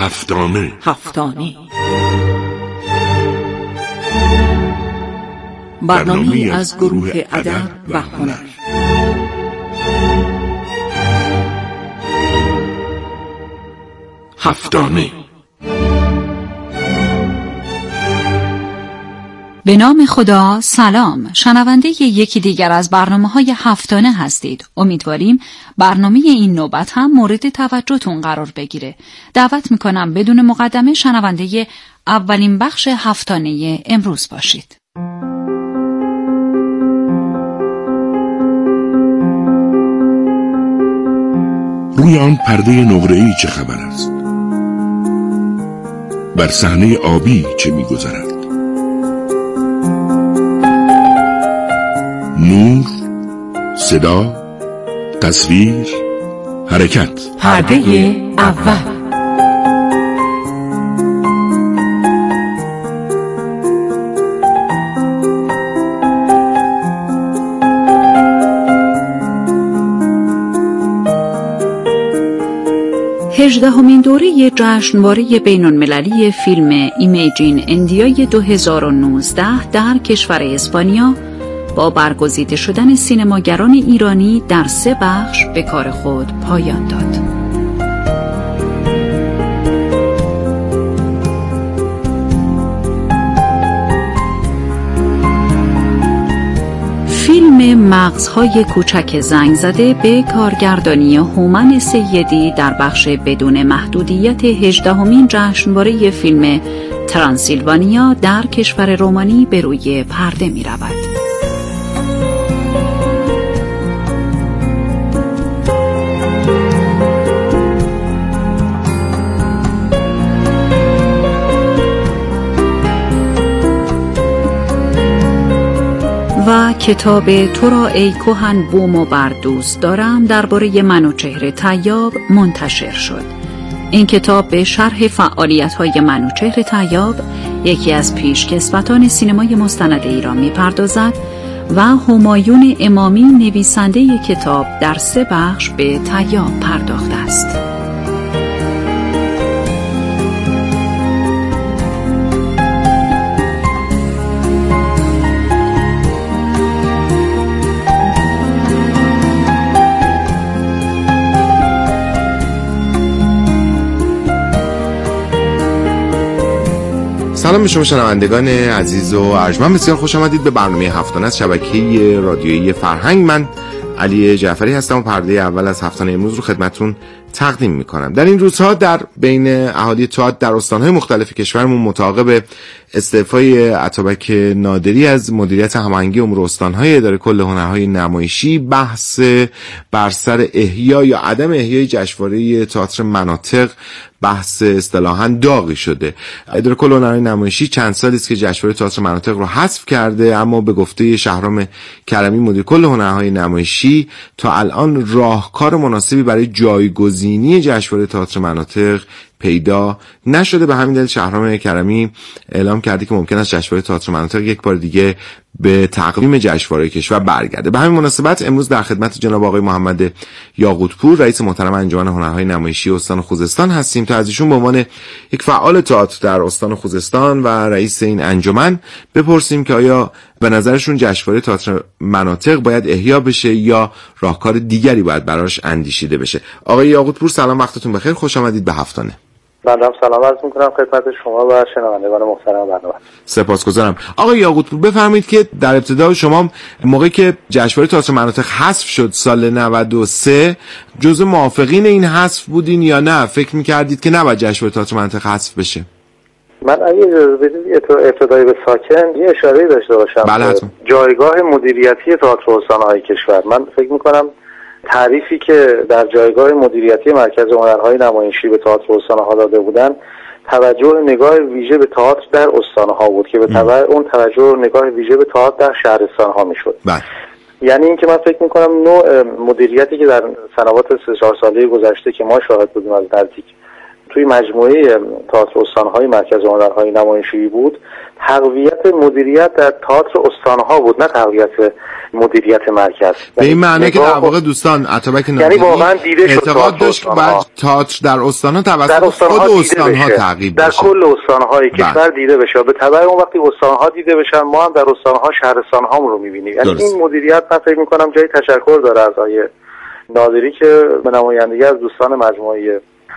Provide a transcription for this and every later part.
هفتانه برنامه‌ای از گروه ادب و هنر. هفتانه. به نام خدا. سلام، شنونده یکی دیگر از برنامه‌های هفتانه هستید. امیدواریم برنامه این نوبت هم مورد توجهتون قرار بگیره. دعوت میکنم بدون مقدمه شنونده اولین بخش هفتانه امروز باشید. روی آن پرده نقره‌ای چه خبر است؟ بر صحنه آبی چه می‌گذرد؟ نور، صدا، تصویر، حرکت. پرده اول. 18مین دوره جشنواره بین‌المللی فیلم ایمیجین اندیای 2019 در کشور اسپانیا با برگزیده شدن سینماگران ایرانی در 3 بخش به کار خود پایان داد. فیلم مغزهای کوچک زنگ زده به کارگردانی هومن سیدی در بخش بدون محدودیت 18مین جشنواره فیلم ترانسیلوانیا در کشور رومانی به روی پرده می رود. و کتاب تو را ای کهن بوم و بر دوست دارم درباره منوچهر طیاب منتشر شد. این کتاب به شرح فعالیت‌های منوچهر طیاب، یکی از پیشکسوتان سینمای مستند ایران می‌پردازد و همایون امامی نویسنده کتاب در 3 بخش به طیاب پرداخته است. سلام به شما شنوندگان عزیز و ارجمند، بسیار خوش آمدید به برنامه هفتانه از شبکه رادیویی فرهنگ. من علی جعفری هستم و پرده اول از هفتانه امروز رو خدمتتون تقدیم میکنم. در این روزها در بین اهالی تئاتر در استانهای مختلف کشورمون متعاقب استعفای اتابک نادری از مدیریت هماهنگی امور استانهای اداره کل هنرهای نمایشی، بحث بر سر احیا یا عدم احیای جشنواره تئاتر مناطق بحث اصطلاحاً داغی شده. اداره کل هنرهای نمایشی چند سالی است که جشنواره تئاتر مناطق رو حذف کرده، اما به گفته شهرام کرمی مدیر کل هنرهای نمایشی تا الان راهکار مناسبی برای جایگزینی جشنواره تئاتر مناطق پیدا نشده. به همین دلیل شهرام کرمی اعلام کرده که ممکن است جشنواره تئاتر مناطق یک بار دیگه به تقویم جشنواره کشور برگرده. به همین مناسبت امروز در خدمت جناب آقای محمد یاقوتپور، رئیس محترم انجمن هنرهای نمایشی استان خوزستان هستیم تا از ایشون به عنوان یک فعال تئاتر در استان خوزستان و رئیس این انجمن بپرسیم که آیا به نظرشون جشنواره تئاتر مناطق باید احیا بشه یا راهکار دیگری باید براش اندیشیده بشه. آقای یاقوتپور سلام، وقتتون بخیر، خوش آمدید به هفتانه. من هم سلام عرض میکنم خدمت شما و شنوندگان محترم برنامه. سپاسگزارم. آقای یاقوتپور بفرمایید که در ابتدا شما موقعی که جشنواره تئاتر مناطق حذف شد سال 93 جزو موافقین این حذف بودین یا نه فکر میکردید که نباید جشنواره تئاتر مناطق حذف بشه؟ من اگه اجازه بدید ابتدایی به ساکن یه اشاره داشته باشم. بله. جایگاه مدیریتی تئاتر استان‌های کشور، من فکر میکنم تعریفی که در جایگاه مدیریتی مرکز هنرهای نمایشی به تئاتر استان‌ها داده بودن توجه نگاه ویژه به تئاتر در استان‌ها بود که به تبع اون توجه نگاه ویژه به تئاتر در شهرستان‌ها میشد. یعنی اینکه من فکر میکنم نوع مدیریتی که در سنوات 3-4 ساله گذشته که ما شاهد بودیم از نزدیک توی مجموعه تئاتر استان‌های مرکز هنرهای نمایشی بود، تقویت مدیریت در تئاتر استان‌ها بود، نه تقویت مدیریت مرکز. به این معنی که در واقع دوستان اتابک ناظری یعنی واقعا دیده شد اعتقاد داشت که بعد تئاتر در استان‌ها توسط خود استان‌ها تعقیب در بشه، کل استان‌های کشور دیده بشه. به تبع اون وقتی استان‌ها دیده بشن ما هم در استان‌ها شهرستان‌هام رو می‌بینیم. یعنی این مدیریت من فکر می‌کنم جای تشکر داره از آقای ناظری که به نمایندگی از دوستان مجموعه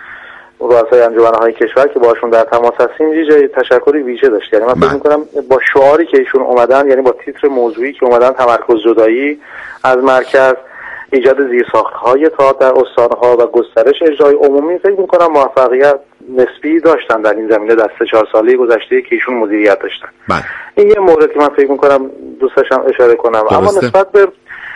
رؤسای انجمن‌های کشور که باشون در تماس هستیم یه جای تشکری ویژه داشت. یعنی من فکر می‌کنم با شعاری که ایشون اومدن، یعنی با تیتر موضوعی که اومدن، تمرکز جدایی از مرکز، ایجاد زیرساخت‌های تئاتر در استان‌ها و گسترش اجرای عمومی، فکر می‌کنم موفقیت نسبی داشتن در این زمینه در 3-4 ساله گذشته که ایشون مدیریت داشتن. این یه مورد که من فکر می‌کنم دوست داشتم اشاره کنم. اما نسبت به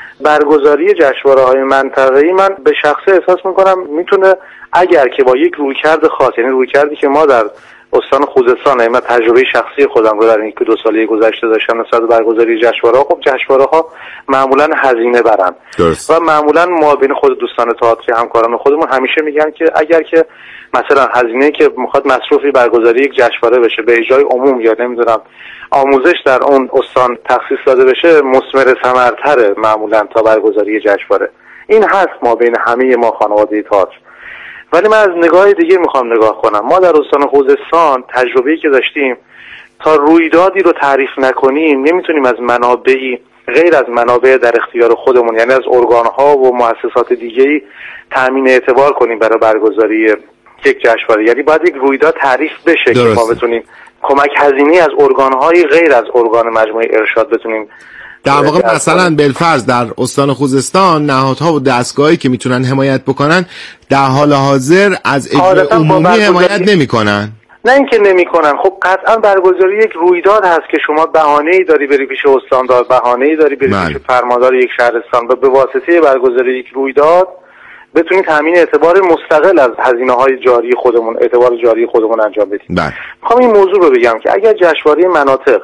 برگزاری جشنواره‌های منطقه‌ای من به شخصه احساس می‌کنم میتونه اگر که با یک رویکرد خاص، یعنی رویکردی که ما در استان خوزستان، من تجربه شخصی خودم رو در این 1-2 ساله گذشته داشتم نسبت به برگزاری جشنواره‌ها. خب جشنواره‌ها معمولاً هزینه برن و معمولاً ما بین خود دوستان تئاتر همکاران خودمون همیشه میگن که اگر که مثلا هزینه که میخواد مصرفی برگزاری یک جشنواره بشه به اجرای عموم یا نمیدونم آموزش در اون استان تخصیص داده بشه، مثمر ثمرتره معمولاً تا برگزاری جشنواره. این هست ما بین همه ما خانواده تئاتر. ولی من از نگاه دیگه میخوام نگاه کنم. ما در استان خوزستان تجربه‌ای که داشتیم، تا رویدادی رو تعریف نکنیم نمیتونیم از منابعی غیر از منابع در اختیار خودمون، یعنی از ارگان‌ها و مؤسسات دیگه‌ای تامین اعتبار کنیم برای برگزاری یک جشنواره. یعنی باید یک رویداد تعریف بشه که ما بتونیم کمک هزینه‌ای از ارگان‌های غیر از ارگان مجموعه ارشاد بتونیم در واقع مثلا بالفرض در استان خوزستان نهادها و دستگاهایی که میتونن حمایت بکنن در حال حاضر از اجرای عمومی حمایت نمیکنن. نه اینکه نمیکنن، خب قطعا برگزاری یک رویداد هست که شما بهانه‌ای داری بری پیش استاندار، بهانه‌ای داری بری پیش فرماندار یک شهرستان و به واسطه برگزاری یک رویداد بتونید تامین اعتبار مستقل از هزینه‌های جاری خودمون، اعتبار جاری خودمون انجام بدیم. میخوام این موضوع رو بگم که اگر جشنواره مناطق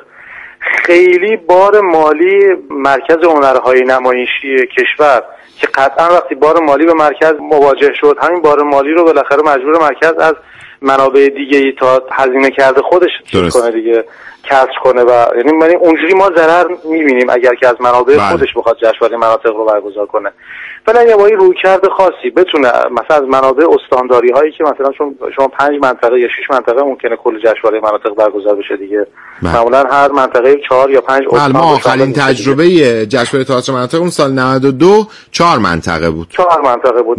خیلی بار مالی مرکز هنرهای نمایشی کشور که قطعا وقتی بار مالی به مرکز مواجه شد، همین بار مالی رو بالاخره مجبور مرکز از منابع دیگه‌ای تا هزینه کرده خودش چیز کنه دیگه، کسر کنه و یعنی اونجوری ما ضرر می‌بینیم اگر که از منابع خودش بخواد جشنواره مناطق رو برگزار کنه. ولی اگه با این رویکرد خاصی بتونه مثلا از منابع استانداری‌هایی که مثلا شما 5 منطقه یا 6 منطقه ممکنه کل جشنواره مناطق برگزار بشه دیگه، معمولا هر منطقه 4 یا 5 استان. ما آخرین تجربه جشنواره تئاتر مناطق اون سال 92 4 منطقه بود. 4 منطقه بود.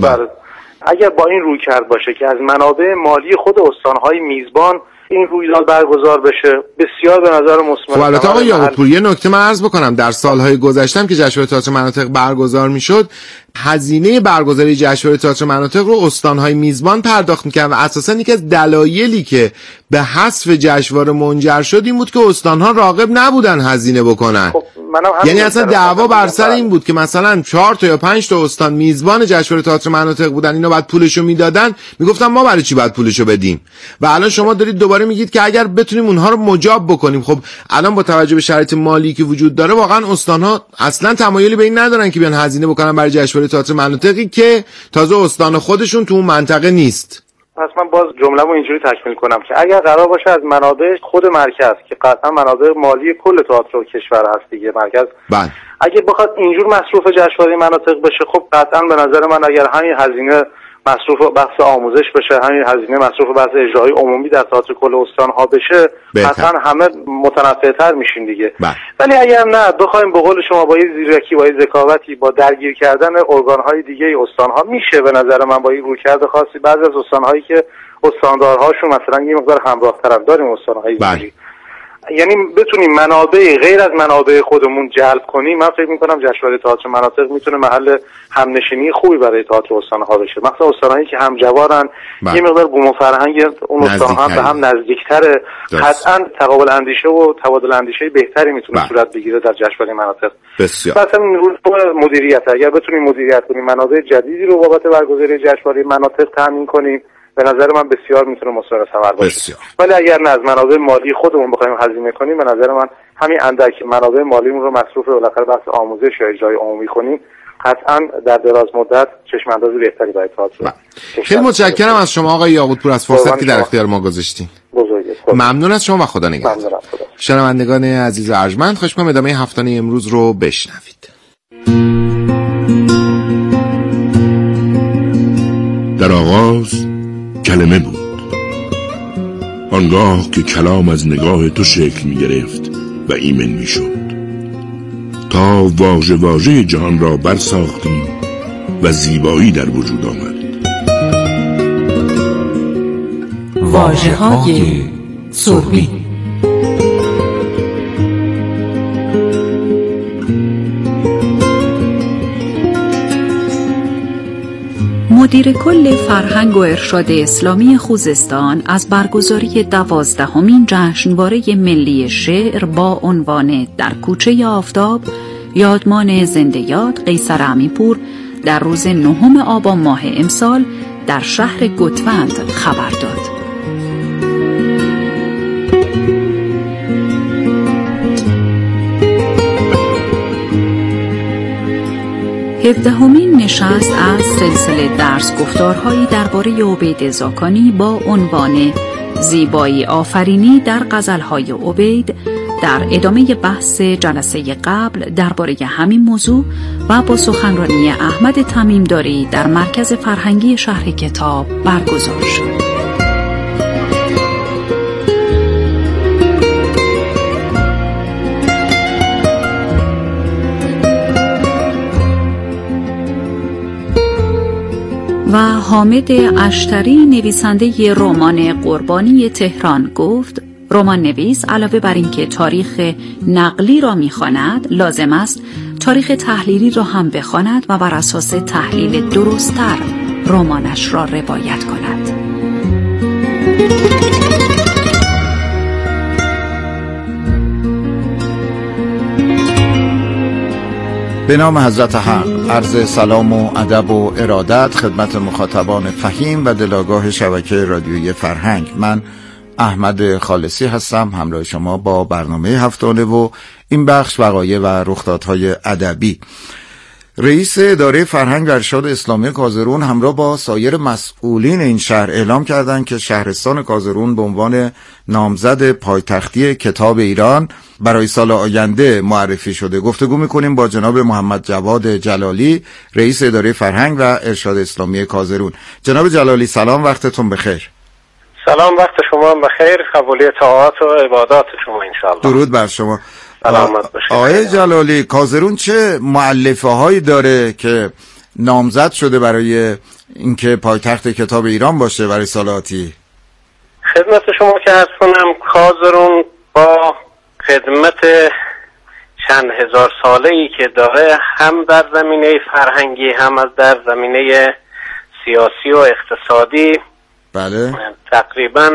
اگر با این رویکرد باشه که از منابع مالی خود استان‌های میزبان این رویداد برگزار بشه، بسیار به نظر مثمر. خب البته آقای یعقوب‌پور یه نکته من عرض بکنم، در سالهای گذشته که جشنواره تئاتر مناطق برگزار میشد، هزینه برگزاری جشنواره تئاتر مناطق رو استان‌های میزبان پرداخت می‌کردن و اساساً یکی از دلایلی که به حذف جشنواره منجر شد این بود که استان‌ها راغب نبودن هزینه بکنن. خب یعنی اصلا دعوا بر سر این بود که مثلا 4 تا یا 5 تا استان میزبان جشنواره تئاتر مناطق بودن، اینا بعد پولشو میدادن، میگفتن ما برای چی باید پولشو بدیم؟ و الان شما دارید دوباره میگید که اگر بتونیم اونها رو مجاب بکنیم. خب الان با توجه به شرایط مالی که وجود داره واقعا استان‌ها اصلا تمایلی به این ندارن که بیان هزینه بکنن برای جشنواره تئاتر مناطقی که تازه استان خودشون تو اون منطقه نیست. پس من باز جمله‌مو اینجوری تکمیل کنم که اگر قرار باشه از منابع خود مرکز که قطعا منابع مالی کل تئاتر کشور هست دیگه، مرکز اگه بخواد اینجور مصروف جشنواره مناطق بشه، خب قطعا به نظر من اگر همین هزینه مصروف بحث آموزش بشه، همین هزینه مصروف بحث اجرای عمومی در تئاتر کل استان‌ها بشه، قطعا همه متنفع‌تر میشین دیگه. ولی اگر نه بخوایم به قول شما با یه زیرکی، با یه ذکاوتی، با درگیر کردن ارگان‌های دیگه استان‌ها میشه به نظر من با این رویکرد خاصی بعضی از استان‌هایی که استاندارهاشون مثلا یه مقدار همراه‌تر داریم استان‌های دیگه، یعنی بتونیم منابع غیر از منابع خودمون جلب کنیم. من فکر می‌کنم جشنواره تئاتر مناطق میتونه محل همنشینی خوبی برای تئاتر استان‌ها بشه، مثلا استان‌هایی که همجوارن، یه مقدار بوم و فرهنگ اون استان‌ها به هم نزدیک‌تره، قطعاً تقابل اندیشه و تبادل اندیشه بهتری میتونه صورت بگیره در جشنواره مناطق. بسیار. مثلا مدیریت، اگر بتونیم مدیریت کنیم، منابع جدیدی رو بابت برگزاری جشنواره مناطق تامین کنیم، به نظر من بسیار میتونه مثمر ثمر باشه. ولی اگر نه از منابع مالی خودمون بخوایم هزینه کنیم، به نظر من همین اندک منابع مالیمون رو مصروف بالاخره بحث آموزش یا اجرای عمومی کنیم، قطعا در دراز مدت چشم اندازی بهتری برای تئاتر. خیلی متشکرم از شما آقای یعقوب‌پور از فرصتی که در اختیار ما گذاشتین. بزرگه. ممنون از شما و خدا نگهدار. ممنونم. شنوندگان عزیز ارجمند، خوش کنم ادامه هفتانه امروز رو بشنوید. در آغاز کلمه بود، آنگاه که کلام از نگاه تو شکل می گرفت و ایمن می شد، تا واژه واژه جهان را برساختیم و زیبایی در وجود آمد. واژه‌های سربی. مدیر کل فرهنگ و ارشاد اسلامی خوزستان از برگزاری 12مین جشنواره ملی شعر با عنوان در کوچه آفتاب یادمان زنده یاد قیصر امیرپور در روز 9 آبان ماه امسال در شهر گوتوند خبر داد. هفدهمین نشست از سلسله درس گفتارهایی درباره عبید زاکانی با عنوان زیبایی آفرینی در غزلهای عبید در ادامه بحث جلسه قبل درباره همین موضوع و با سخنرانی احمد تمیمداری در مرکز فرهنگی شهر کتاب برگزار شد. و حامد اشتری نویسنده رمان قربانی تهران گفت رمان نویس علاوه بر اینکه تاریخ نقلی را می‌خواند، لازم است تاریخ تحلیلی را هم بخواند و بر اساس تحلیل درست‌تر رمانش را روایت کند. به نام حضرت حق عرض سلام و ادب و ارادت خدمت مخاطبان فهیم و دلاگاه شبکه رادیویی فرهنگ. من احمد خالصی هستم، همراه شما با برنامه هفتانه و این بخش وقایع و رخدادهای ادبی. رئیس اداره فرهنگ و ارشاد اسلامی کازرون همراه با سایر مسئولین این شهر اعلام کردند که شهرستان کازرون به عنوان نامزد پایتختی کتاب ایران برای سال آینده معرفی شده. گفتگو می‌کنیم با جناب محمد جواد جلالی، رئیس اداره فرهنگ و ارشاد اسلامی کازرون. جناب جلالی سلام، وقتتون بخیر. سلام، وقت شما هم بخیر، قبولی طاعات و عبادات شما انشاءالله. درود بر شما. سلامت باشید. آقای جلالی، کازرون چه مؤلفه هایی داره که نامزد شده برای اینکه پایتخت کتاب ایران باشه برای سال آتی؟ خدمت شما که عرض کنم کازرون با خدمت چند هزار ساله‌ای که داره، هم در زمینه فرهنگی هم از در زمینه سیاسی و اقتصادی، بله، تقریبا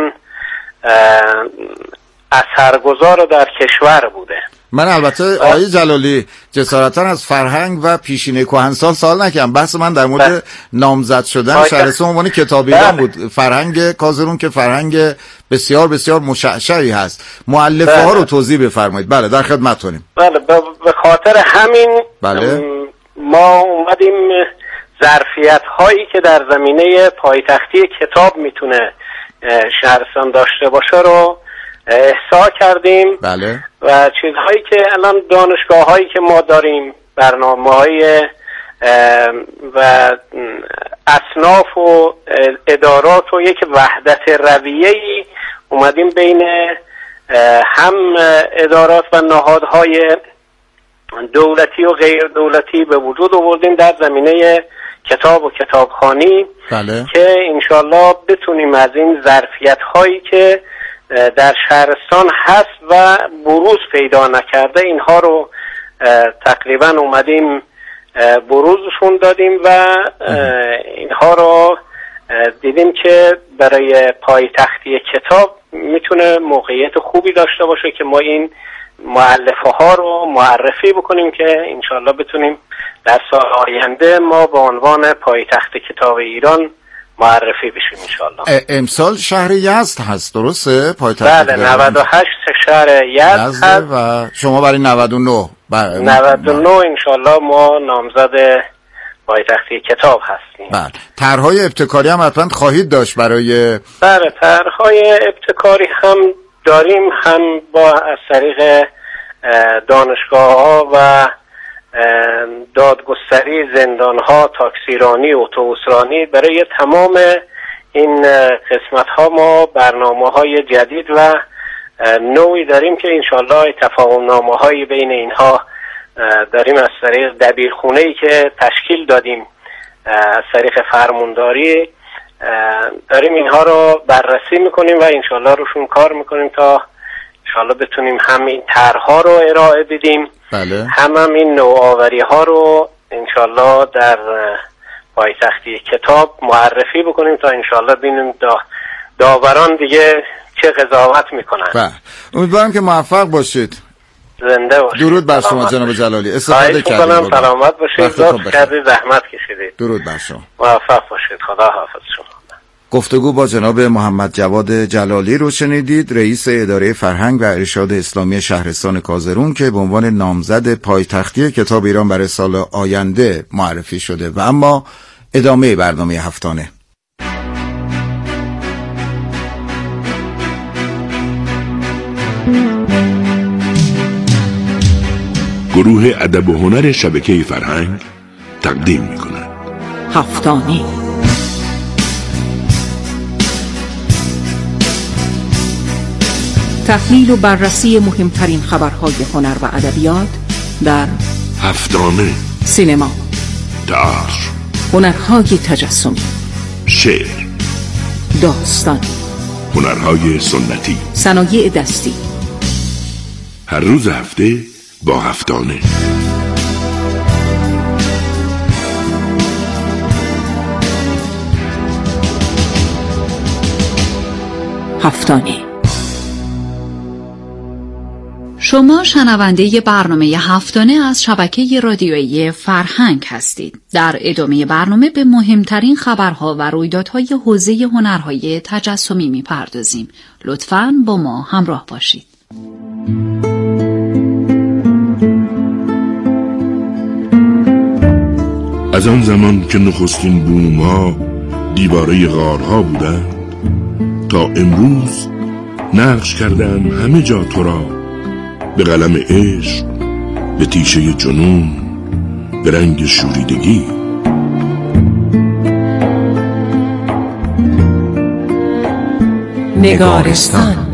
اثرگذار در کشور بوده. من البته آقای جلالی جسارتا از فرهنگ و پیشینه کهنسال سوال نکنم، بحث من در مورد نامزد شدن شهرستان عنوان کتاب ایران بود. فرهنگ کازرون که فرهنگ بسیار بسیار مشعشعی هست، مؤلفه ها رو توضیح بفرمایید. بله، در خدمتتونیم. بله، به خاطر همین بله ما اومدیم ظرفیت هایی که در زمینه پایتختی کتاب میتونه شهرستان داشته باشه رو احصا کردیم. بله. و چیزهایی که الان دانشگاه هایی که ما داریم، برنامه های و اصناف و ادارات و یک وحدت رویه‌ای اومدیم بین هم ادارات و نهادهای دولتی و غیر دولتی به وجود آوردیم در زمینه کتاب و کتابخوانی. بله. که انشالله بتونیم از این ظرفیت هایی که در شهرستان هست و بروز پیدا نکرده اینها رو تقریبا اومدیم بروزشون دادیم و اینها رو دیدیم که برای پایتختی کتاب میتونه موقعیت خوبی داشته باشه که ما این مؤلفه ها رو معرفی بکنیم که انشالله بتونیم در سال آینده ما به عنوان پایتخت کتاب ایران معرفی بشیم انشالله. امسال شهر یزد هست، درسته؟ پایتخت. بله، 98 شهر یزد هست و شما برای 99 99 انشالله ما نامزد پایتختی کتاب هستیم. بله. طرح‌های ابتکاری هم حتما خواهید داشت برای بله، طرح‌های ابتکاری هم داریم، هم از طریق دانشگاه‌ها و دادگستری، زندان‌ها، تاکسیرانی، اتوبوسرانی. برای تمام این قسمت‌ها ما برنامه‌های جدید و نوعی داریم که انشالله تفاهم‌نامه‌هایی بین اینها داریم از طریق دبیرخونه‌ای که تشکیل دادیم، از طریق فرمانداری داریم اینها رو بررسی میکنیم و انشالله روشون کار میکنیم تا انشالله بتونیم هم این طرح‌ها رو ارائه بدیم، بله. هم این نوآوری‌ها رو انشالله در پایتختی کتاب معرفی بکنیم تا انشالله ببینیم داوران دیگه چه قضاوت میکنن. بله. امیدوارم که موفق باشید. زنده باشید. درود بر شما جناب جلالی. استفاده کردید. سلامت باشید. لطف کردید، زحمت کشیدید. درود بر شما. موفق باشید. خدا حافظ شما. گفتگو با جناب محمد جواد جلالی رو شنیدید، رئیس اداره فرهنگ و ارشاد اسلامی شهرستان کازرون که به عنوان نامزد پایتختی کتاب ایران برای سال آینده معرفی شده. و اما ادامه برنامه هفتانه. گروه ادب و هنر شبکه فرهنگ تقدیم می‌کند هفتانه. تحلیل و بررسی مهمترین خبرهای هنر و ادبیات در هفتانه. سینما، تئاتر، هنرهای تجسمی، شعر، داستان، هنرهای سنتی، صنایع دستی. هر روز هفته با هفتانه. هفتانه. شما شنونده برنامه هفتانه از شبکه رادیویی فرهنگ هستید. در ادامه برنامه به مهمترین خبرها و رویدادهای حوزه هنرهای تجسمی می‌پردازیم. لطفاً با ما همراه باشید. از آن زمان که نخستین بوم‌ها دیواره غارها بودند تا امروز نقش کردند همه جا تو را، به قلم عشق، به تیشه جنون، به رنگ شوریدگی. نگارستان.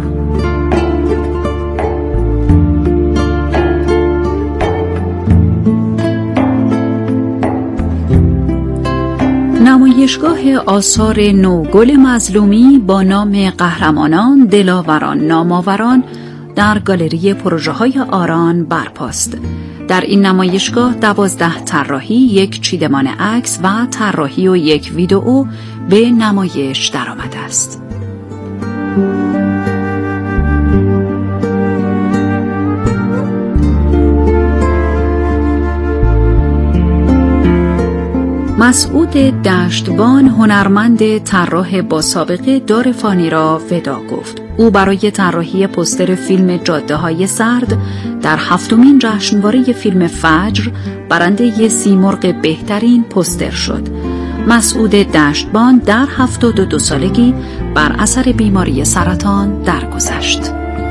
نمایشگاه آثار نو گل مظلومی با نام قهرمانان، دلاوران، نامآوران در گالری پروژه‌های آران برپاست. در این نمایشگاه 12 طراحی، 1 چیدمان عکس و طراحی و 1 ویدئو به نمایش درآمده است. مسعود دشتبان، هنرمند طراح با سابقه، دار فانی را ودا گفت. او برای طراحی پوستر فیلم جاده‌های سرد در 7مین جشنواره فیلم فجر برنده سیمرغ بهترین پوستر شد. مسعود دشتبان در 72 سالگی بر اثر بیماری سرطان درگذشت.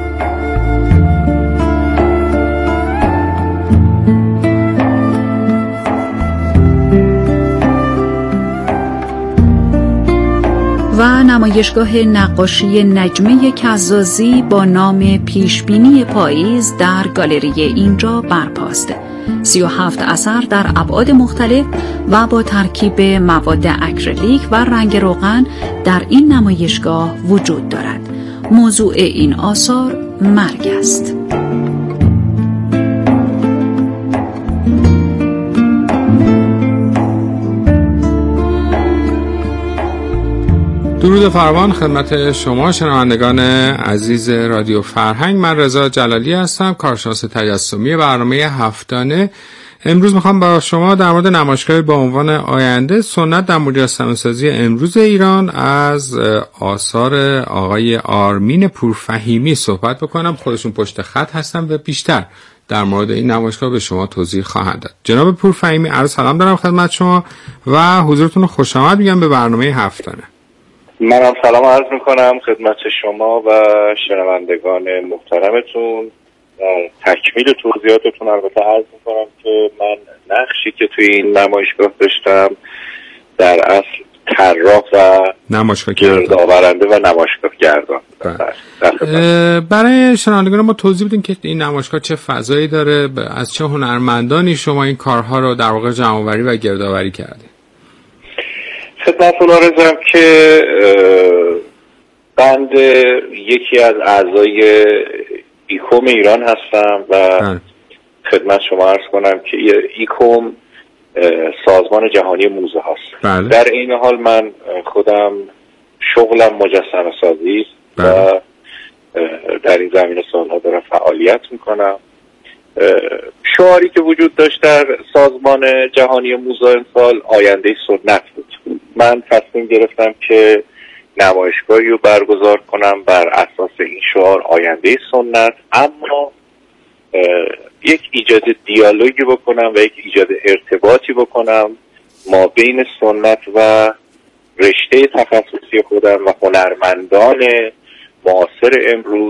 و نمایشگاه نقاشی نجمه کزازی با نام پیشبینی پاییز در گالری اینجا برپاست. 37 اثر در ابعاد مختلف و با ترکیب مواد اکریلیک و رنگ روغن در این نمایشگاه وجود دارد. موضوع این آثار مرگ است. درود فراوان خدمت شما شنوندگان عزیز رادیو فرهنگ. من رضا جلالی هستم، کارشناس تجسمی برنامه هفتانه. امروز میخوام با شما در مورد نمایشگاه با عنوان آینده سنت در مجسمه‌سازی امروز ایران از آثار آقای آرمین پورفهیمی صحبت بکنم. خودشون پشت خط هستن و بیشتر در مورد این نمایشگاه به شما توضیح خواهند داد. جناب پورفهیمی، عرض سلام دارم خدمت شما و حضورتون رو خوش آمد میگم به برنامه هفتانه. منم سلام عرض میکنم خدمت شما و شنوندگان محترمتون. تکمیل توضیحاتتون البته عرض میکنم که من نقشی که توی این نمایشگاه داشتم در اصل طراح و نمایشگاه گردآورنده و نمایشگاه گردان. برای شنوندگان ما توضیح بدین که این نمایشگاه چه فضایی داره، از چه هنرمندانی شما این کارها رو در واقع جمع‌آوری و گردآوری کردید؟ خدمتتون عرضم که بند یکی از اعضای ایکوم ایران هستم و خدمت شما عرض کنم که ایکوم سازمان جهانی موزه هست. در این حال من خودم شغلم مجسمه سازی و در این زمینه سالها دارم فعالیت میکنم. شعاری که وجود داشت در سازمان جهانی موزه امسال آینده سنت بود. من تصمیم گرفتم که نمایشگاهی رو برگزار کنم بر اساس این شعار آینده سنت، اما یک ایجاد دیالوگی بکنم و یک ایجاد ارتباطی بکنم ما بین سنت و رشته تخصصی خودم و هنرمندان معاصر امروز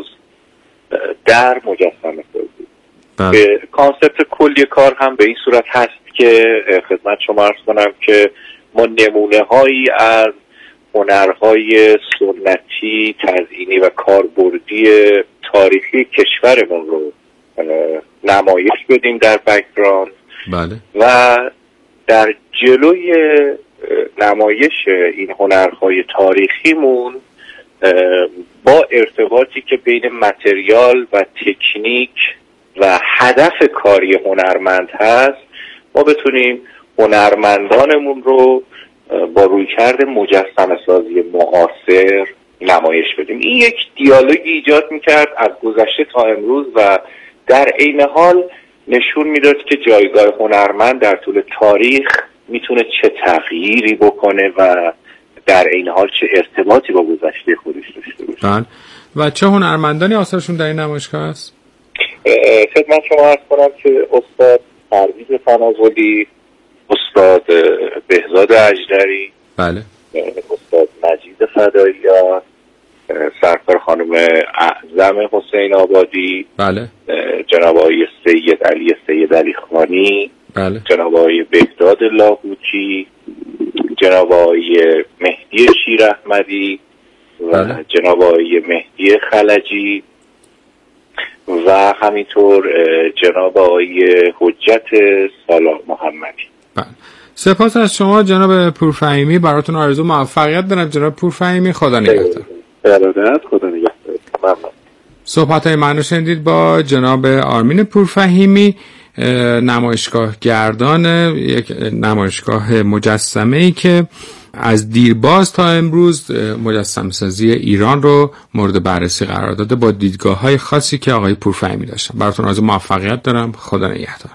در مجسمه سازی. کانسپت کلی کار هم به این صورت هست که خدمت شما عرض کنم که ما نمونه هایی از هنرهای سنتی، تزئینی و کاربردی تاریخی کشورمون رو نمایش بدیم در بک‌گراند. و در جلوی نمایش این هنرهای تاریخیمون با ارتباطی که بین متریال و تکنیک و هدف کاری هنرمند هست ما بتونیم هنرمندانمون رو با رویکرد مجسمه سازی معاصر نمایش بدیم. این یک دیالوگی ایجاد میکرد از گذشته تا امروز و در عین حال نشون میداد که جایگاه هنرمند در طول تاریخ میتونه چه تغییری بکنه و در عین حال چه ارتباطی با گذشته خودش داشته باشه. و چه هنرمندانی آثارشون در این نمایشگاه است؟ خدمت شما عرض کنم که استاد پرویز تناولی، استاد بهزاد اژدری، استاد مجید فداییان، سرکار خانم اعظم حسین آبادی، جناب آقای سید علی خانی، جناب آقای بهداد لاهوچی، جناب آقای مهدی شیر احمدی و جناب آقای مهدی خلجی و همینطور جناب آقای حجت سالار محمدی. سپاس از شما جناب پورفهیمی، براتون آرزو موفقیت دارم جناب پورفهیمی. خدا نگهدار. خدا نگهدار. صحبت‌های من رو شنیدید با جناب آرمین پورفهیمی، نمایشگاه گردان یک نمایشگاه مجسمه‌ای که از دیرباز تا امروز مجسمه سازی ایران رو مورد بررسی قرار داده با دیدگاه‌های خاصی که آقای پورفهیمی داشتن. براتون آرزو موفقیت دارم. خدا نگهدار.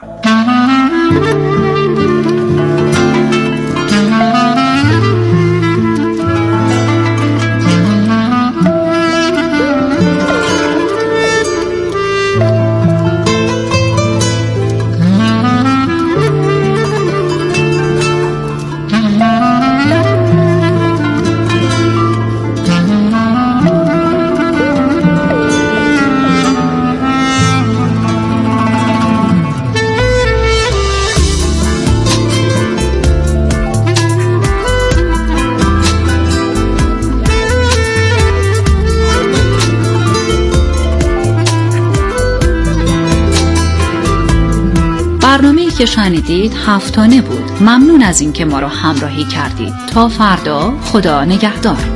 برنامه‌ای که شنیدید هفتانه بود. ممنون از اینکه ما را همراهی کردید. تا فردا، خدا نگهدار.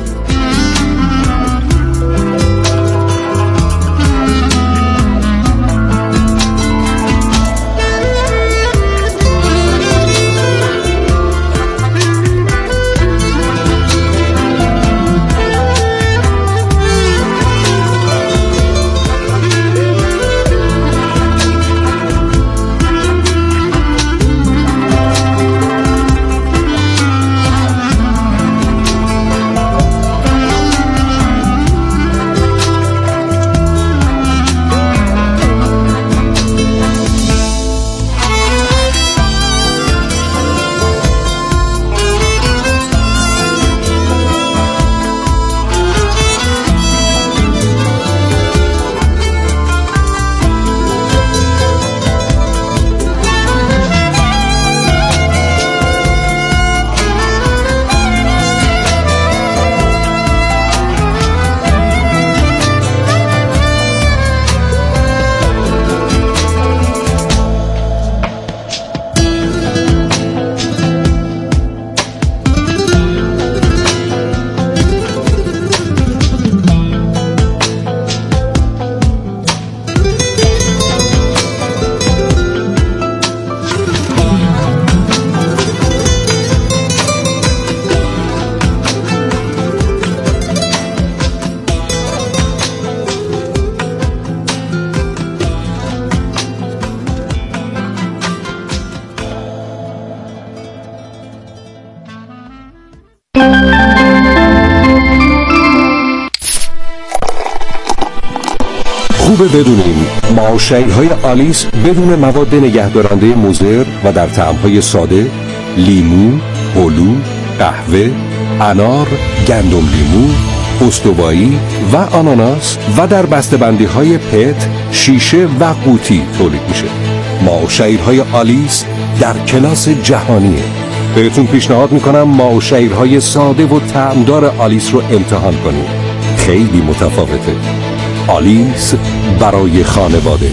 خوبه بدونیم معاشرهای آلیس بدون مواد نگهدارنده مضر و در طعم‌های ساده، لیمو، هلو، قهوه، انار، گندم لیمو، استوایی و آناناس و در بسته‌بندی‌های پت، شیشه و قوطی تولید میشه. معاشرهای آلیس در کلاس جهانیه. بهتون پیشنهاد میکنم معاشرهای ساده و طعمدار آلیس رو امتحان کنید. خیلی متفاوته. آلیس برای خانواده.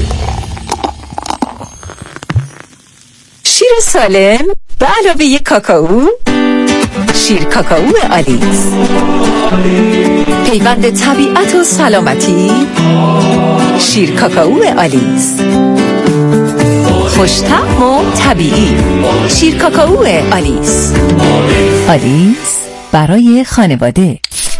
شیر سالم به علاوه کاکائو، شیر کاکائو آلیس، پیوند طبیعت و سلامتی. شیر کاکائو آلیس، خوش‌طعم و طبیعی. شیر کاکائو آلیس، آلیس برای خانواده.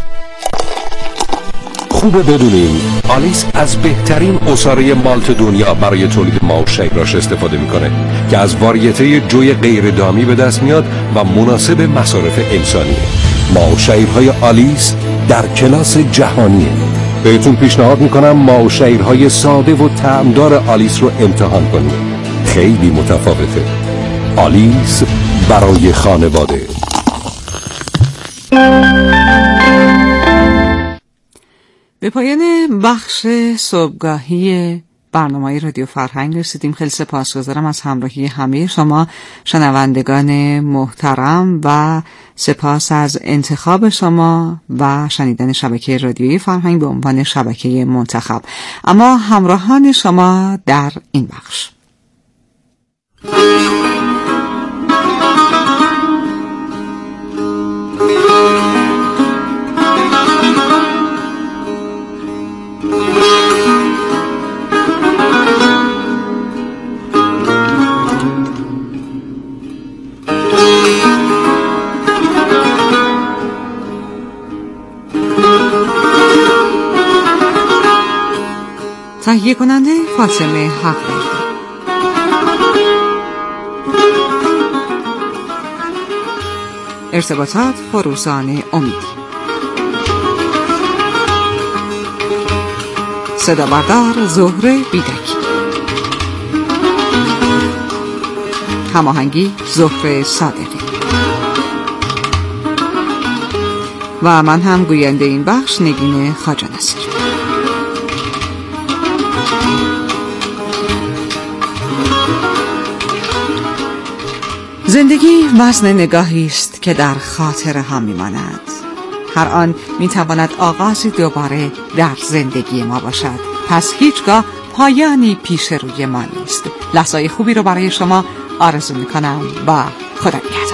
خوبه بدونیم آلیس از بهترین عصاره مالت دنیا برای تولید معاشرهاش استفاده میکنه که از واریته جوی غیر دامی به دست میاد و مناسب مصارف انسانیه. معاشرهای آلیس در کلاس جهانیه. بهتون پیشنهاد میکنم معاشرهای ساده و طعمدار آلیس رو امتحان کنید. خیلی متفاوته. آلیس برای خانواده. به پایان بخش صبحگاهی برنامه رادیو فرهنگ رسیدیم. خیلی سپاسگزارم از همراهی همه شما شنوندگان محترم و سپاس از انتخاب شما و شنیدن شبکه رادیویی فرهنگ به عنوان شبکه منتخب. اما همراهان شما در این بخش تهیه کننده فاطمه حق‌بردی. ارتباطات فروزان امیدی. صدا بردار زهره بیدکی. هماهنگی زهره صادقی. و من هم گوینده این بخش نگین خواجه نصیر. زندگی وزن نگاهی است که در خاطر هم میماند. هر آن میتواند آغازی دوباره در زندگی ما باشد، پس هیچگاه پایانی پیش روی ما نیست. لحظه‌های خوبی رو برای شما آرزو میکنم و خدا نگهدار.